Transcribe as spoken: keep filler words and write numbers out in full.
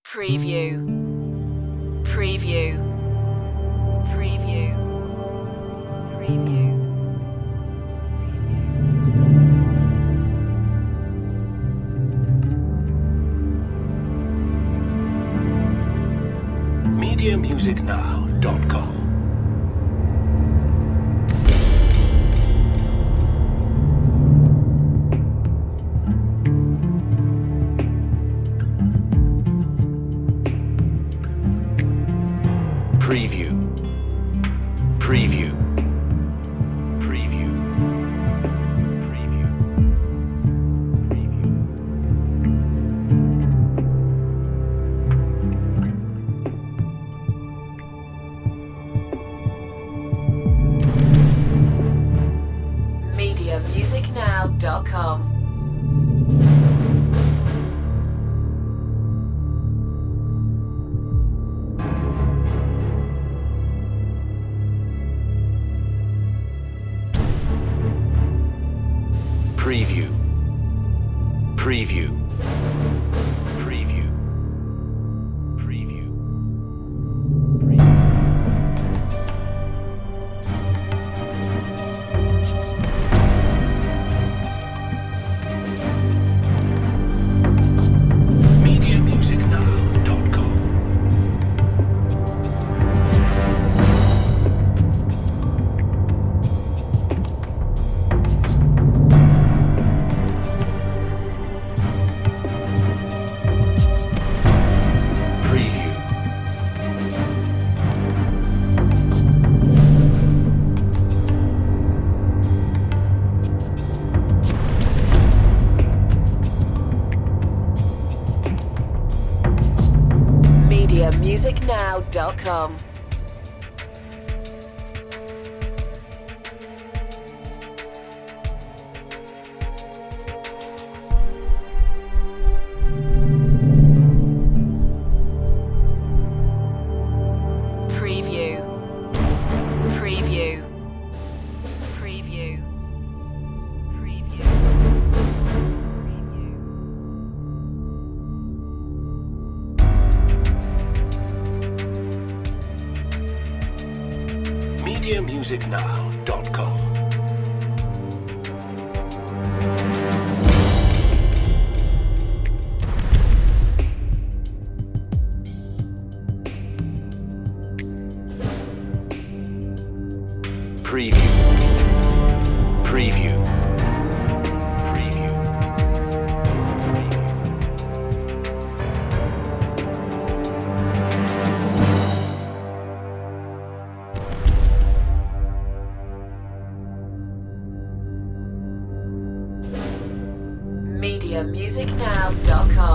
Preview. Preview. Preview. Preview. media music now dot com. Preview. Preview. Preview. Preview. Preview. media music now dot com. Preview. Preview. Preview. Preview. media music now dot com. Preview. media music now dot com. Preview. Preview. Preview. Preview. Preview. media music now dot com. Preview. Preview. Preview. media music now dot com.